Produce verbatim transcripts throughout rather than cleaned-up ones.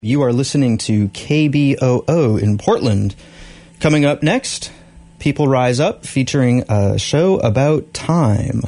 You are listening to K B O O in Portland. Coming up next, People Rise Up, featuring a show about time.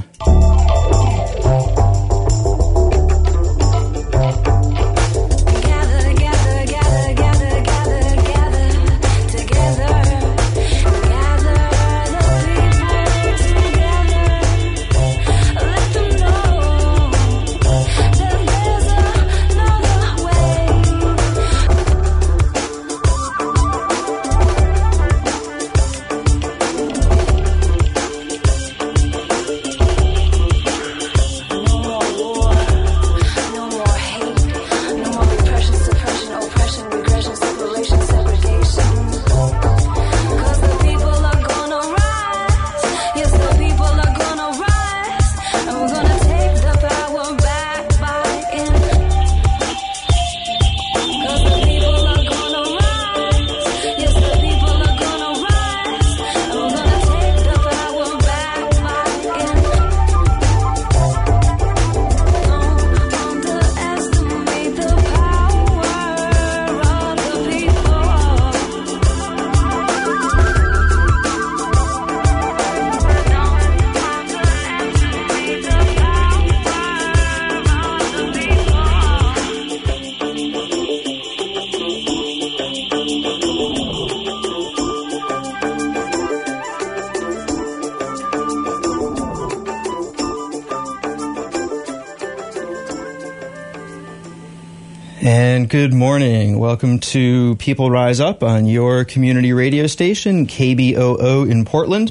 And good morning. Welcome to People Rise Up on your community radio station, K B O O in Portland.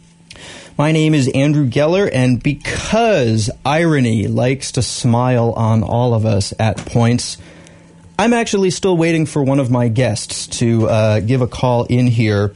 My name is Andrew Geller, and because irony likes to smile on all of us at points, I'm actually still waiting for one of my guests to uh, give a call in here,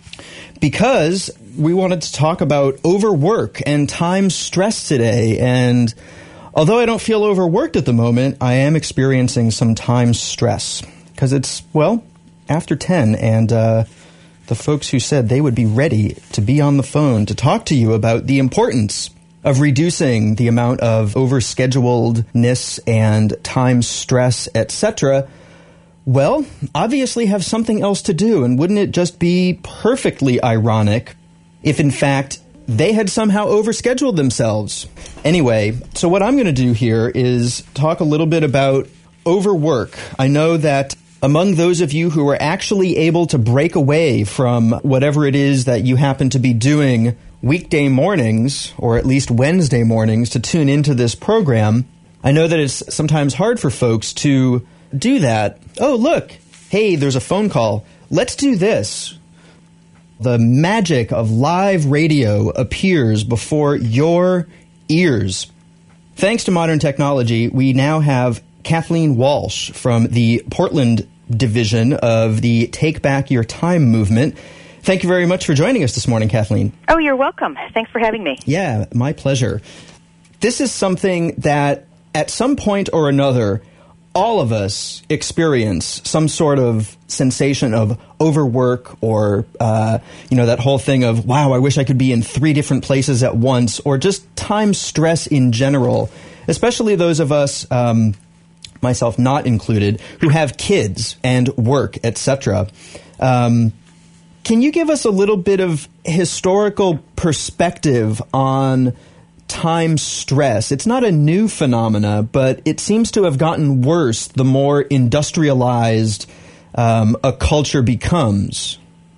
because we wanted to talk about overwork and time stress today. And although I don't feel overworked at the moment, I am experiencing some time stress because it's, well, after ten, and uh, the folks who said they would be ready to be on the phone to talk to you about the importance of reducing the amount of overscheduledness and time stress, et cetera, well, obviously have something else to do. And wouldn't it just be perfectly ironic if, in fact, they had somehow overscheduled themselves? Anyway, so what I'm going to do here is talk a little bit about overwork. I know that among those of you who are actually able to break away from whatever it is that you happen to be doing weekday mornings, or at least Wednesday mornings, to tune into this program, I know that it's sometimes hard for folks to do that. Oh, look, hey, there's a phone call. Let's do this. The magic of live radio appears before your ears. Thanks to modern technology, we now have Kathleen Walsh from the Portland division of the Take Back Your Time movement. Thank you very much for joining us this morning, Kathleen. Oh, you're welcome. Thanks for having me. Yeah, my pleasure. This is something that at some point or another, all of us experience some sort of sensation of overwork, or, uh, you know, that whole thing of, wow, I wish I could be in three different places at once, or just time stress in general, especially those of us, um, myself not included, who have kids and work, et cetera. Um, can you give us a little bit of historical perspective on time stress? It's not a new phenomena, but it seems to have gotten worse the more industrialized um, a culture becomes.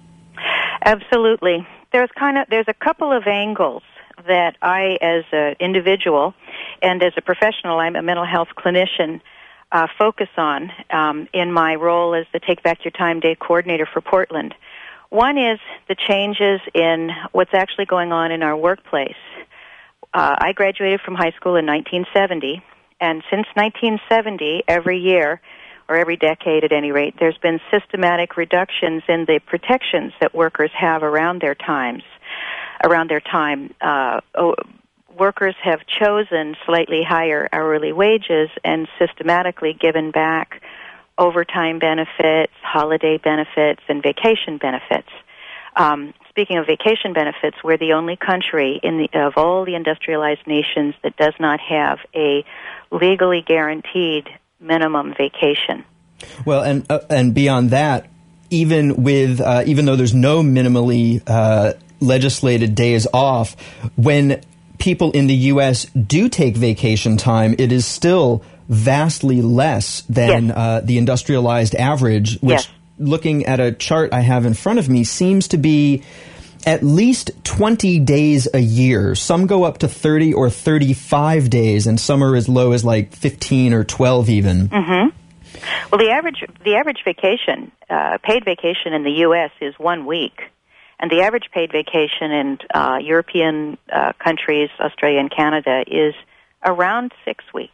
Absolutely. There's kind of there's a couple of angles that I, as an individual and as a professional, I'm a mental health clinician, uh, focus on um, in my role as the Take Back Your Time Day coordinator for Portland. One is the changes in what's actually going on in our workplace. Uh, I graduated from high school in nineteen seventy, and since nineteen seventy, every year, or every decade at any rate, there's been systematic reductions in the protections that workers have around their times, around their time. Uh, oh, workers have chosen slightly higher hourly wages and systematically given back overtime benefits, holiday benefits, and vacation benefits. Um, speaking of vacation benefits, we're the only country in the, of all the industrialized nations that does not have a legally guaranteed minimum vacation. Well, and uh, and beyond that, even with uh, even though there's no minimally uh, legislated days off, when people in the U S do take vacation time, it is still vastly less than yes. uh, the industrialized average, which, yes. looking at a chart I have in front of me, seems to be at least twenty days a year. Some go up to thirty or thirty-five days, and some are as low as like fifteen or twelve even. Mm-hmm. Well, the average the average vacation, uh, paid vacation in the U S is one week, and the average paid vacation in uh, European uh, countries, Australia and Canada, is around six weeks.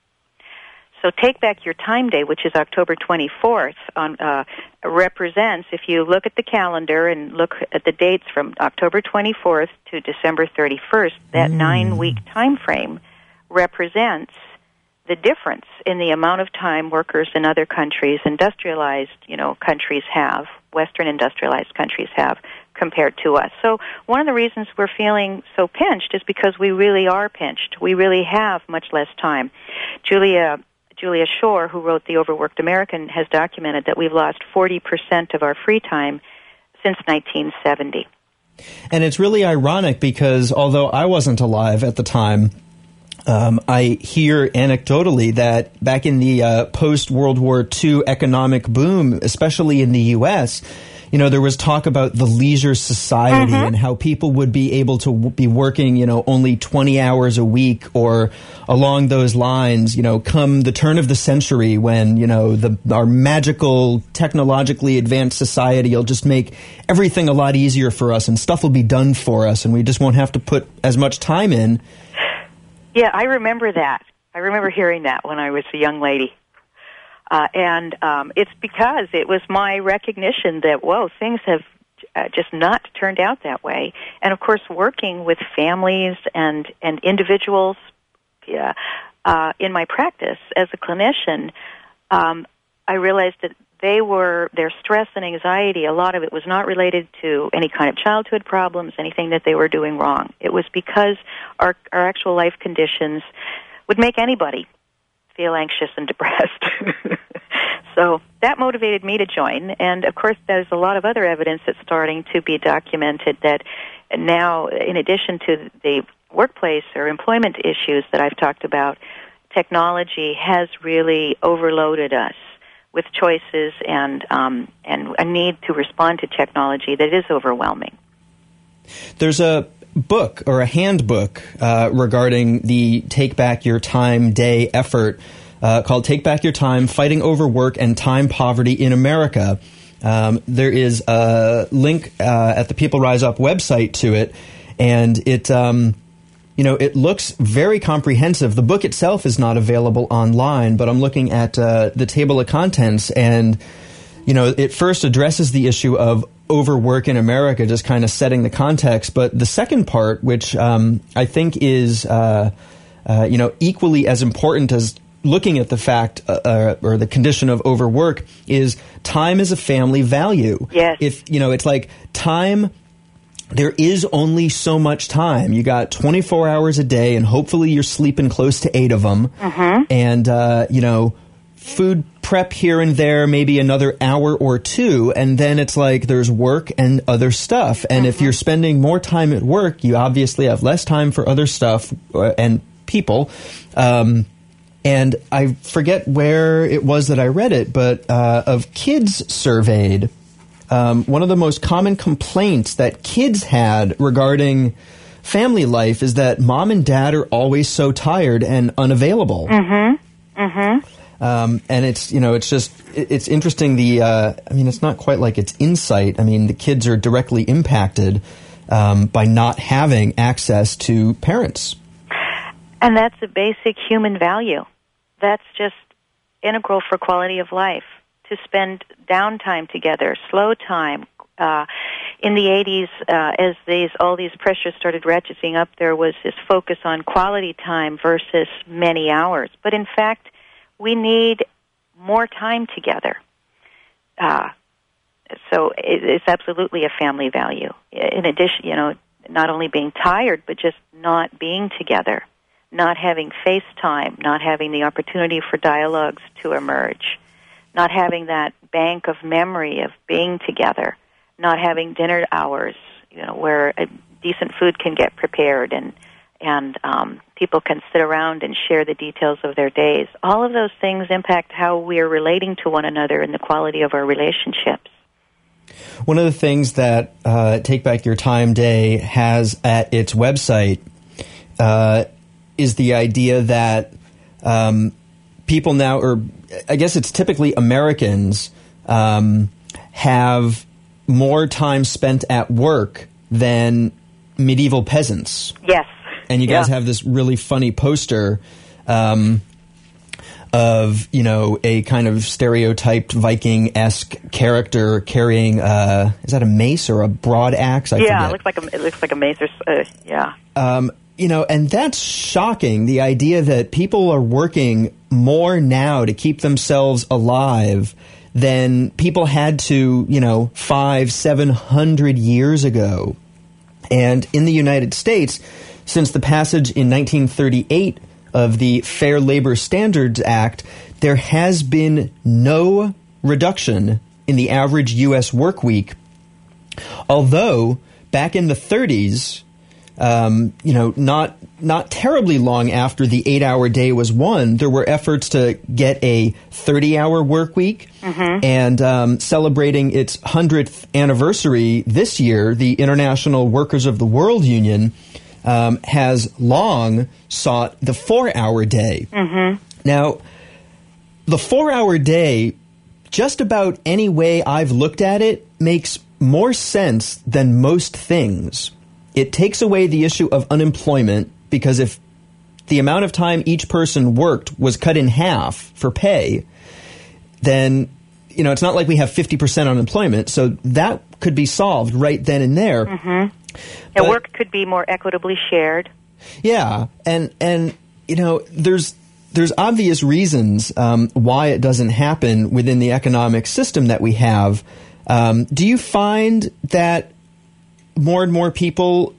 So Take Back Your Time Day, which is October twenty-fourth, on, uh, represents, if you look at the calendar and look at the dates from October twenty-fourth to December thirty-first, that mm. nine-week time frame represents the difference in the amount of time workers in other countries, industrialized, you know, countries have, Western industrialized countries have, compared to us. So one of the reasons we're feeling so pinched is because we really are pinched. We really have much less time. Julia Julia Shore, who wrote The Overworked American, has documented that we've lost forty percent of our free time since nineteen seventy. And it's really ironic because although I wasn't alive at the time, Um, I hear anecdotally that back in the uh, post-World War Two economic boom, especially in the U S, you know, there was talk about the leisure society mm-hmm. and how people would be able to w- be working, you know, only twenty hours a week or along those lines, you know, come the turn of the century when, you know, the our magical, technologically advanced society will just make everything a lot easier for us and stuff will be done for us and we just won't have to put as much time in. Yeah, I remember that. I remember hearing that when I was a young lady. Uh, and um, it's because it was my recognition that, whoa, things have uh, just not turned out that way. And, of course, working with families and, and individuals yeah, uh, in my practice as a clinician, um, I realized that they were, their stress and anxiety, a lot of it was not related to any kind of childhood problems, anything that they were doing wrong. It was because our, our actual life conditions would make anybody feel anxious and depressed. So that motivated me to join. And, of course, there's a lot of other evidence that's starting to be documented that now, in addition to the workplace or employment issues that I've talked about, technology has really overloaded us with choices and um, and a need to respond to technology that is overwhelming. There's a book or a handbook uh, regarding the Take Back Your Time Day effort uh, called Take Back Your Time, Fighting Overwork and Time Poverty in America. Um, there is a link uh, at the People Rise Up website to it, and it... Um, You know, it looks very comprehensive. The book itself is not available online, but I'm looking at uh, the table of contents, and, you know, it first addresses the issue of overwork in America, just kind of setting the context. But the second part, which um, I think is, uh, uh, you know, equally as important as looking at the fact uh, uh, or the condition of overwork, is time is a family value. Yes. If, you know, it's like time... There is only so much time. You got twenty-four hours a day, and hopefully you're sleeping close to eight of them. Mm-hmm. And, uh, you know, food prep here and there, maybe another hour or two, and then it's like there's work and other stuff. And mm-hmm. if you're spending more time at work, you obviously have less time for other stuff uh, and people. Um, and I forget where it was that I read it, but uh, of kids surveyed, Um, one of the most common complaints that kids had regarding family life is that mom and dad are always so tired and unavailable. Mm-hmm. Mm-hmm. Um, and it's, you know, it's just, it, it's interesting. The, uh, I mean, it's not quite like it's insight. I mean, the kids are directly impacted um, by not having access to parents. And that's a basic human value. That's just integral for quality of life. To spend downtime together, slow time. Uh, in the eighties, uh, as these all these pressures started ratcheting up, there was this focus on quality time versus many hours. But in fact, we need more time together. Uh, so it, it's absolutely a family value. In addition, you know, not only being tired, but just not being together, not having face time, not having the opportunity for dialogues to emerge, not having that bank of memory of being together, not having dinner hours, you know, where a decent food can get prepared and and um, people can sit around and share the details of their days. All of those things impact how we are relating to one another and the quality of our relationships. One of the things that uh, Take Back Your Time Day has at its website uh, is the idea that um, people now, or I guess it's typically Americans, um, have more time spent at work than medieval peasants. Yes. And you guys yeah. have this really funny poster um, of, you know, a kind of stereotyped Viking-esque character carrying, uh, is that a mace or a broad axe? I yeah, forget. it looks like a, it looks like a mace or, uh, yeah. Um, you know, and that's shocking, the idea that people are working more now to keep themselves alive than people had to, you know, five, seven hundred years ago. And in the United States, since the passage in nineteen thirty-eight of the Fair Labor Standards Act, there has been no reduction in the average U S work week. Although, back in the thirties, um, you know, not not terribly long after the eight-hour day was won, there were efforts to get a thirty-hour work week. Mm-hmm. And um, celebrating its hundredth anniversary this year, the International Workers of the World Union um, has long sought the four-hour day. Mm-hmm. Now, the four-hour day, just about any way I've looked at it, makes more sense than most things. It takes away the issue of unemployment, because if the amount of time each person worked was cut in half for pay, then, you know, it's not like we have fifty percent unemployment, so that could be solved right then and there. Mm-hmm. The work could be more equitably shared. Yeah, and, and you know, there's there's obvious reasons um, why it doesn't happen within the economic system that we have. Um, do you find that more and more people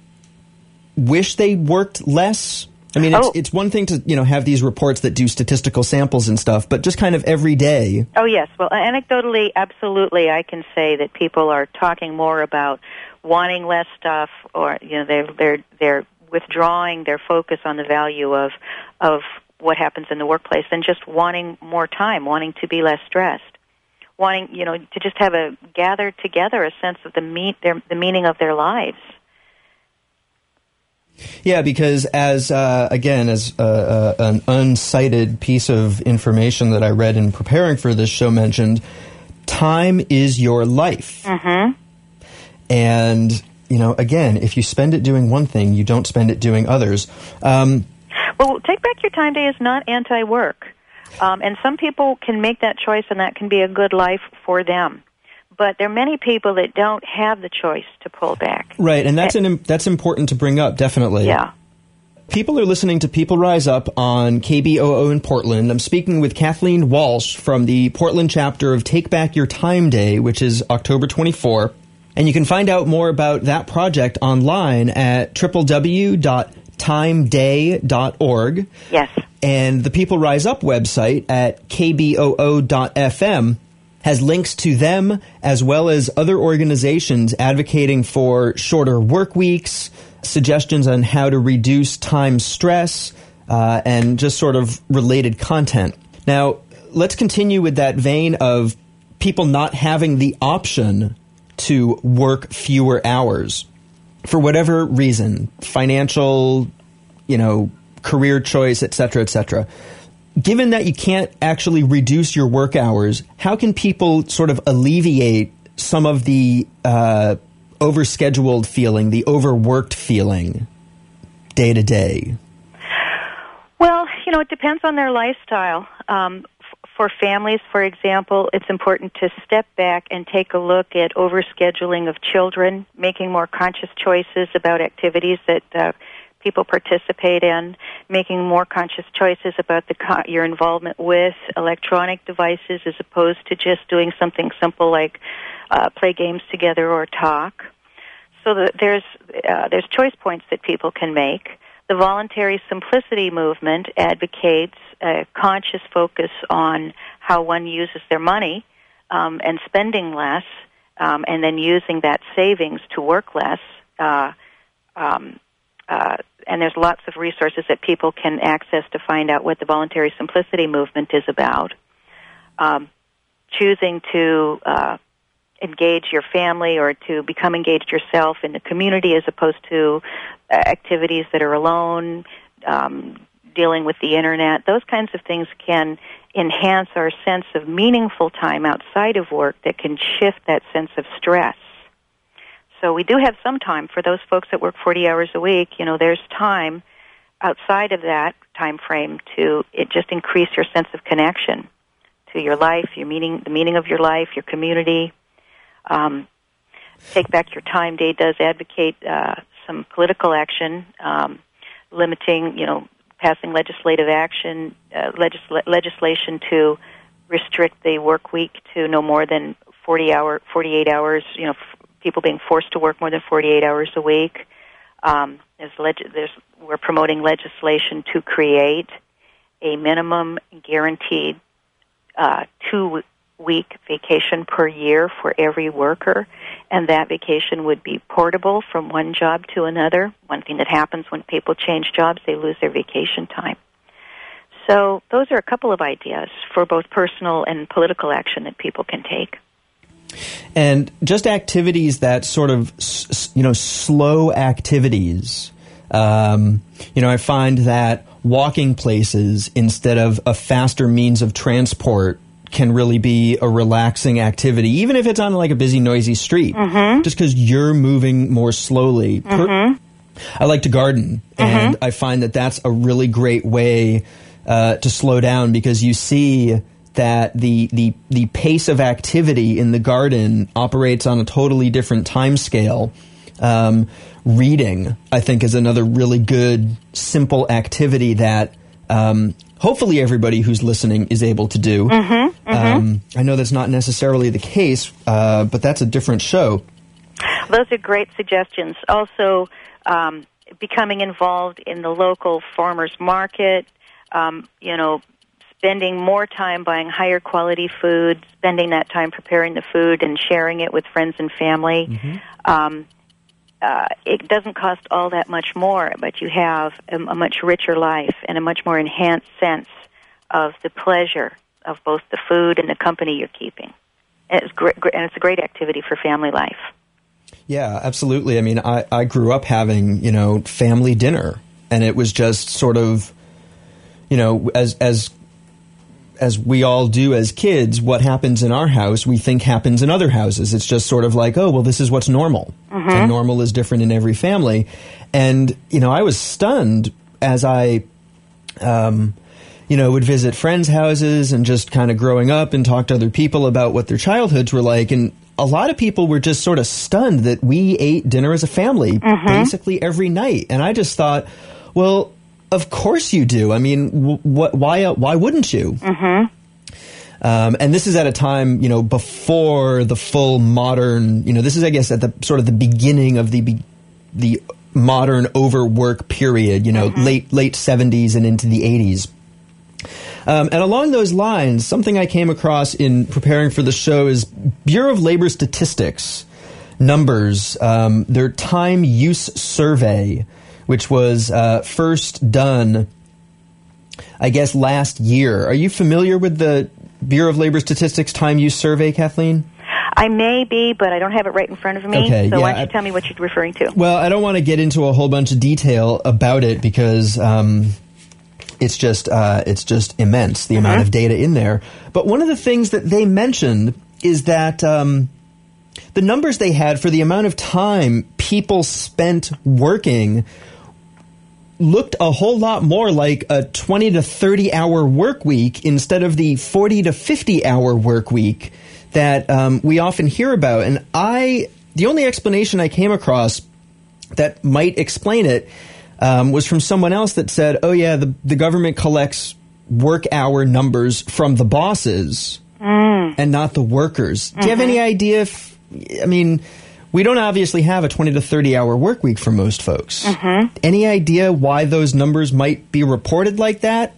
wish they worked less? I mean, it's, oh. it's one thing to, you know, have these reports that do statistical samples and stuff, but just kind of every day. Oh, yes. Well, anecdotally, absolutely, I can say that people are talking more about wanting less stuff, or, you know, they're, they're, they're withdrawing their focus on the value of, of what happens in the workplace than just wanting more time, wanting to be less stressed. Wanting, you know, to just have a gather together, a sense of the meet their the meaning of their lives. Yeah, because as uh, again, as uh, uh, an uncited piece of information that I read in preparing for this show mentioned, time is your life. Mm-hmm. And you know, again, if you spend it doing one thing, you don't spend it doing others. Um, well, Take Back Your Time Day is not anti-work. Um, and some people can make that choice, and that can be a good life for them. But there are many people that don't have the choice to pull back. Right, and that's an, that's important to bring up, definitely. Yeah. People are listening to People Rise Up on K B O O in Portland. I'm speaking with Kathleen Walsh from the Portland chapter of Take Back Your Time Day, which is October twenty-fourth. And you can find out more about that project online at w w w dot time day dot org. Yes. And the People Rise Up website at k b o o dot f m has links to them as well as other organizations advocating for shorter work weeks, suggestions on how to reduce time stress, uh, and just sort of related content. Now, let's continue with that vein of people not having the option to work fewer hours for whatever reason, financial, you know, career choice, et cetera, et cetera. Given that you can't actually reduce your work hours, how can people sort of alleviate some of the uh, overscheduled feeling, the overworked feeling day to day? Well, you know, it depends on their lifestyle. Um, f- for families, for example, it's important to step back and take a look at overscheduling of children, making more conscious choices about activities that uh, people participate in, making more conscious choices about the co- your involvement with electronic devices as opposed to just doing something simple like uh, play games together or talk. So that there's uh, there's choice points that people can make. The voluntary simplicity movement advocates a conscious focus on how one uses their money um, and spending less, um, and then using that savings to work less. Uh, um, uh, and there's lots of resources that people can access to find out what the voluntary simplicity movement is about. Um, choosing to uh, engage your family or to become engaged yourself in the community as opposed to uh, activities that are alone, um, dealing with the internet, those kinds of things can enhance our sense of meaningful time outside of work that can shift that sense of stress. So we do have some time for those folks that work forty hours a week. You know, there's time outside of that time frame to it just increase your sense of connection to your life, your meaning, the meaning of your life, your community. Um, Take Back Your Time Day does advocate uh, some political action, um, limiting, you know, passing legislative action, uh, legisl- legislation to restrict the work week to no more than forty hour, forty-eight hours. You know, f- people being forced to work more than forty-eight hours a week. Um, there's, leg- there's we're promoting legislation to create a minimum guaranteed uh, two week vacation per year for every worker, and that vacation would be portable from one job to another. One thing that happens when people change jobs, they lose their vacation time. So those are a couple of ideas for both personal and political action that people can take. And just activities that sort of, you know, slow activities. Um, you know, I find that walking places instead of a faster means of transport can really be a relaxing activity, even if it's on like a busy, noisy street, mm-hmm. just because you're moving more slowly. Mm-hmm. I like to garden, mm-hmm. and I find that that's a really great way uh, to slow down, because you see that the, the, the pace of activity in the garden operates on a totally different time scale. Um, reading, I think, is another really good, simple activity that um, hopefully everybody who's listening is able to do. Mm-hmm, mm-hmm. Um, I know that's not necessarily the case, uh, but that's a different show. Those are great suggestions. Also, um, becoming involved in the local farmers market, um, you know, spending more time buying higher quality food, spending that time preparing the food and sharing it with friends and family. Mm-hmm. Um, uh, it doesn't cost all that much more, but you have a, a much richer life and a much more enhanced sense of the pleasure of both the food and the company you're keeping. And it's, great, and it's a great activity for family life. Yeah, absolutely. I mean, I, I grew up having, you know, family dinner, and it was just sort of, you know, as as as we all do as kids, what happens in our house, we think happens in other houses. It's just sort of like, oh, well, this is what's normal. Mm-hmm. And normal is different in every family. And, you know, I was stunned as I, um, you know, would visit friends' houses and just kind of growing up and talk to other people about what their childhoods were like. And a lot of people were just sort of stunned that we ate dinner as a family mm-hmm. basically every night. And I just thought, well, of course you do. I mean, wh- wh- why uh, why wouldn't you? Mm-hmm. Um, and this is at a time, you know, before the full modern, you know, this is, I guess, at the sort of the beginning of the be- the modern overwork period, you know, mm-hmm. late late seventies and into the eighties. Um, and along those lines, something I came across in preparing for the show is Bureau of Labor Statistics numbers, um, their time use survey, which was uh, first done, I guess, last year. Are you familiar with the Bureau of Labor Statistics time use survey, Kathleen? I may be, but I don't have it right in front of me. Okay, so yeah, why don't you I, tell me what you're referring to? Well, I don't want to get into a whole bunch of detail about it because um, it's just uh, it's just immense, the mm-hmm. amount of data in there. But one of the things that they mentioned is that um, the numbers they had for the amount of time people spent working looked a whole lot more like a twenty to thirty hour work week instead of the forty to fifty hour work week that um, we often hear about. And I, the only explanation I came across that might explain it um, was from someone else that said, oh yeah, the, the government collects work hour numbers from the bosses mm. and not the workers. Mm-hmm. Do you have any idea if, I mean, we don't obviously have a twenty to thirty hour work week for most folks. Mm-hmm. Any idea why those numbers might be reported like that?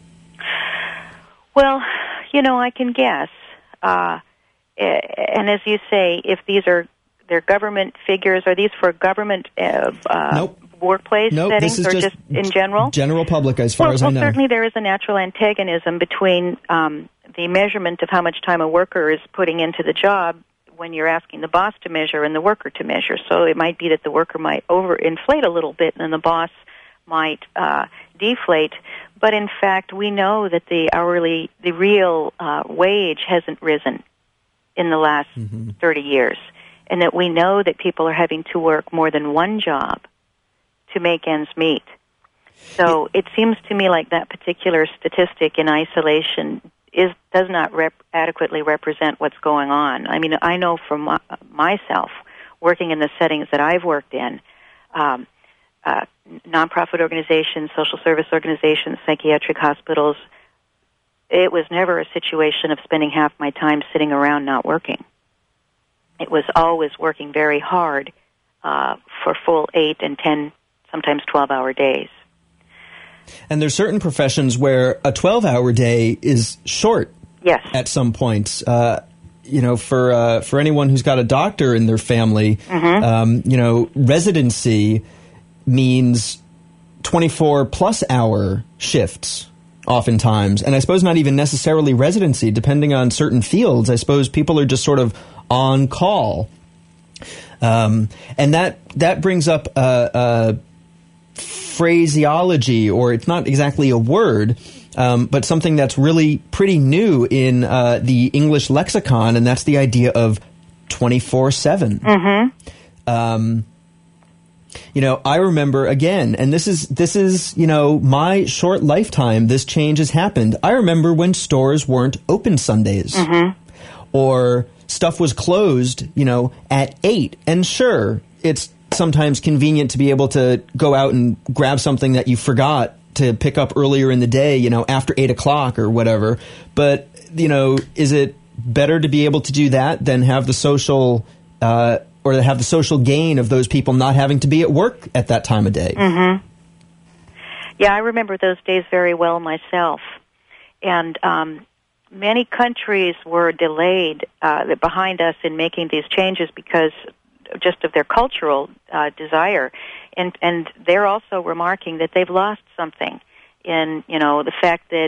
Well, you know, I can guess. Uh, and as you say, if these are they're government figures, are these for government uh, uh, nope. workplace nope, settings this is or just, just in general? General public, as far well, as well, I know. Certainly there is a natural antagonism between um, the measurement of how much time a worker is putting into the job when you're asking the boss to measure and the worker to measure. So it might be that the worker might overinflate a little bit and the boss might uh, deflate. But in fact, we know that the hourly, the real uh, wage hasn't risen in the last mm-hmm. thirty years, and that we know that people are having to work more than one job to make ends meet. So it seems to me like that particular statistic in isolation is does not rep- adequately represent what's going on. I mean, I know from my, myself, working in the settings that I've worked in, um, uh, nonprofit organizations, social service organizations, psychiatric hospitals, it was never a situation of spending half my time sitting around not working. It was always working very hard uh, for full eight and ten, sometimes twelve-hour days. And there's certain professions where a twelve-hour day is short. Yes. At some point, uh, you know, for uh, for anyone who's got a doctor in their family, mm-hmm. um, you know, residency means twenty-four plus hour shifts oftentimes, and I suppose not even necessarily residency, depending on certain fields. I suppose people are just sort of on call, um, and that that brings up a. a phraseology, or it's not exactly a word, um, but something that's really pretty new in uh, the English lexicon, and that's the idea of twenty-four seven. Mm-hmm. Um, you know, I remember, again, and this is, this is, you know, my short lifetime, this change has happened. I remember when stores weren't open Sundays, mm-hmm. or stuff was closed, you know, at eight, and sure, it's sometimes convenient to be able to go out and grab something that you forgot to pick up earlier in the day, you know, after eight o'clock or whatever. But, you know, is it better to be able to do that than have the social, uh, or have the social gain of those people not having to be at work at that time of day? Mm-hmm. Yeah, I remember those days very well myself. And um, many countries were delayed uh, behind us in making these changes because just of their cultural uh, desire, and and they're also remarking that they've lost something in, you know, the fact that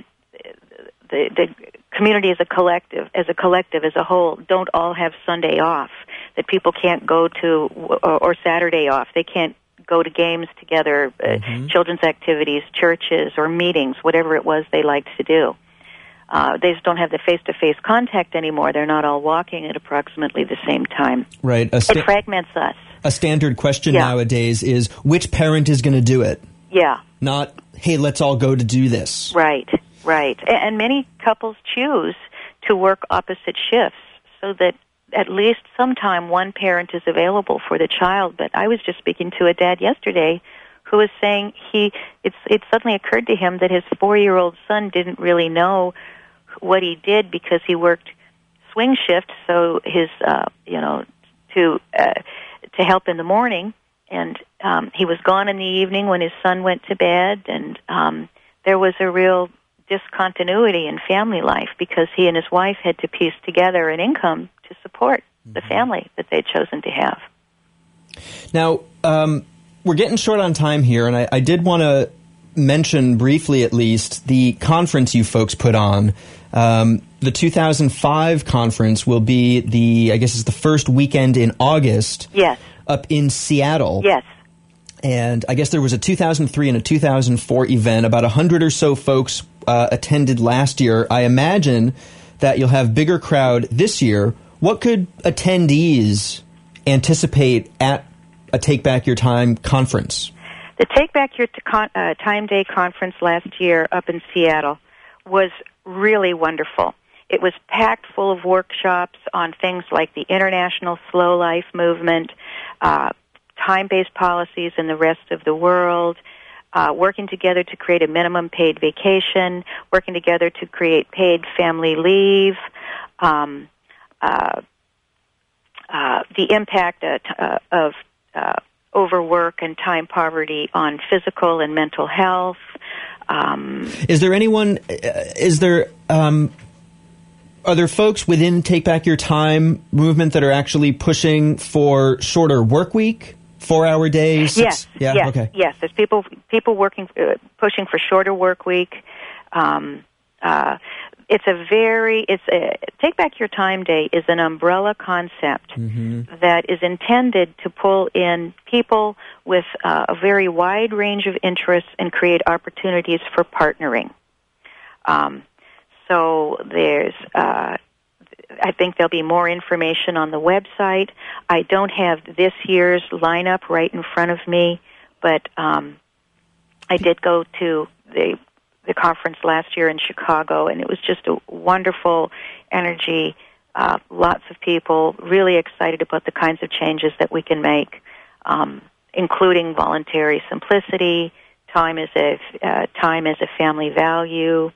the the community as a collective, as a collective as a whole, don't all have Sunday off. That people can't go to or, or Saturday off. They can't go to games together, uh, mm-hmm. children's activities, churches, or meetings, whatever it was they liked to do. Uh, they just don't have the face-to-face contact anymore. They're not all walking at approximately the same time. Right. A sta- it fragments us. A standard question yeah. nowadays is, which parent is going to do it? Yeah. Not, hey, let's all go to do this. Right, right. And many couples choose to work opposite shifts so that at least sometime one parent is available for the child. But I was just speaking to a dad yesterday who was saying he it's it suddenly occurred to him that his four-year-old son didn't really know what he did because he worked swing shift, so his uh, you know to uh, to help in the morning, and um, he was gone in the evening when his son went to bed, and um, there was a real discontinuity in family life because he and his wife had to piece together an income to support mm-hmm. the family that they'd chosen to have. Now, um, we're getting short on time here, and I, I did want to mention briefly, at least, the conference you folks put on. Um, the two thousand five conference will be the, I guess it's the first weekend in August. Yes. Up in Seattle. Yes. And I guess there was a two thousand three and a two thousand four event. About one hundred or so folks uh, attended last year. I imagine that you'll have bigger crowd this year. What could attendees anticipate at a Take Back Your Time conference? The Take Back Your Con- uh, Time Day conference last year up in Seattle was really wonderful. It was packed full of workshops on things like the international slow life movement, uh, time-based policies in the rest of the world, uh, working together to create a minimum paid vacation, working together to create paid family leave, um, uh, uh, the impact uh, t- uh, of uh, overwork and time poverty on physical and mental health. Um, is there anyone, uh, is there, um, are there folks within Take Back Your Time movement that are actually pushing for shorter work week, four-hour days? Six, yes, yeah, yes, okay. yes. There's people people working, uh, pushing for shorter work week. Um, uh, it's a very, it's a, Take Back Your Time Day is an umbrella concept mm-hmm. that is intended to pull in people with uh, a very wide range of interests and create opportunities for partnering. Um, so there's, uh, I think there'll be more information on the website. I don't have this year's lineup right in front of me, but um, I did go to the the conference last year in Chicago, and it was just a wonderful energy, uh, lots of people really excited about the kinds of changes that we can make, um, including voluntary simplicity, time as a uh, time as a family value.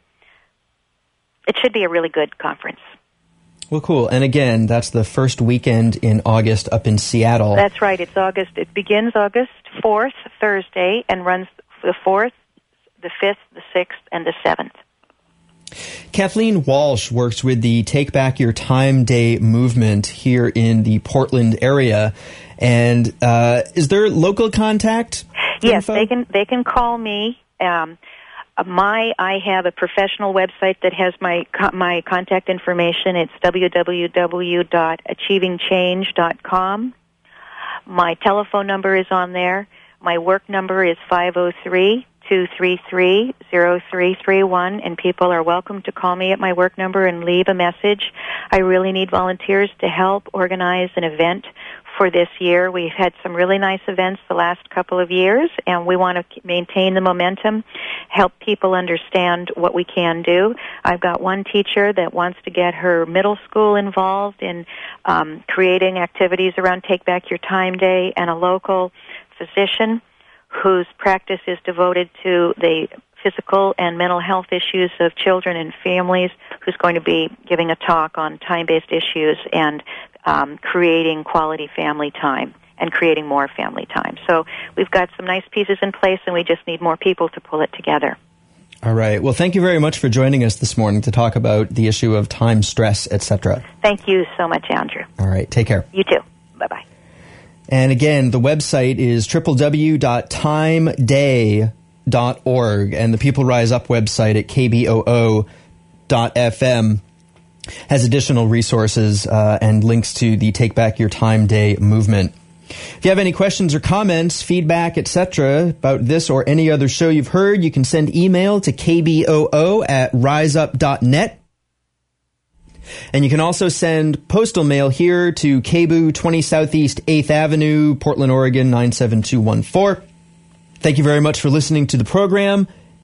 It should be a really good conference. Well, cool. And again, that's the first weekend in August up in Seattle. That's right. It's August. It begins August fourth, Thursday, and runs the fourth, the fifth, the sixth, and the seventh. Kathleen Walsh works with the Take Back Your Time Day movement here in the Portland area. And uh, is there local contact? Yes, info? they can. They can call me. Um, my I have a professional website that has my my contact information. It's w w w dot achieving change dot com. My telephone number is on there. My work number is five oh three, two three three, oh three three one, and people are welcome to call me at my work number and leave a message. I really need volunteers to help organize an event for this year. We've had some really nice events the last couple of years, and we want to maintain the momentum, help people understand what we can do. I've got one teacher that wants to get her middle school involved in um, creating activities around Take Back Your Time Day, and a local physician whose practice is devoted to the physical and mental health issues of children and families, who's going to be giving a talk on time-based issues and um, creating quality family time and creating more family time. So we've got some nice pieces in place, and we just need more people to pull it together. All right. Well, thank you very much for joining us this morning to talk about the issue of time, stress, et cetera. Thank you so much, Andrew. All right. Take care. You too. Bye-bye. And again, the website is w w w dot time day dot org, and the People Rise Up website at k b o o dot f m has additional resources uh, and links to the Take Back Your Time Day movement. If you have any questions or comments, feedback, et cetera about this or any other show you've heard, you can send email to k b o o at rise up dot net. And you can also send postal mail here to K B U twenty Southeast eighth Avenue, Portland, Oregon nine seven two one four. Thank you very much for listening to the program.